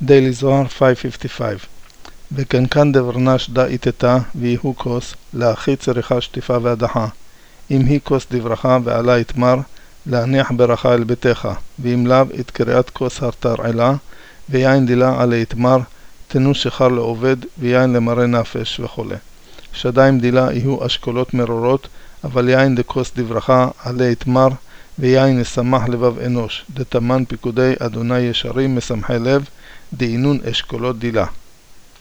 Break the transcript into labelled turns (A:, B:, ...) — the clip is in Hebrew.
A: Daily Zohar 555 וקנקן דברנש דה איתתה ויהו כוס לאחי צריכה שטיפה והדחה אם היא כוס דברכה ועלה יתמר להניח ברכה אל ביתך ואם לאו את קריאת כוס הרתרעלה ויין דילה עלי יתמר תנו שחר לעובד ויין למראה נפש וכו'. שדיים דילה יהיו אשכולות מרורות אבל יין דכוס דברכה עלי יתמר ויין ישמח לבב אנוש דתמן פיקודי אדוני ישרים משמחי לב דאינון אשכולות דילה.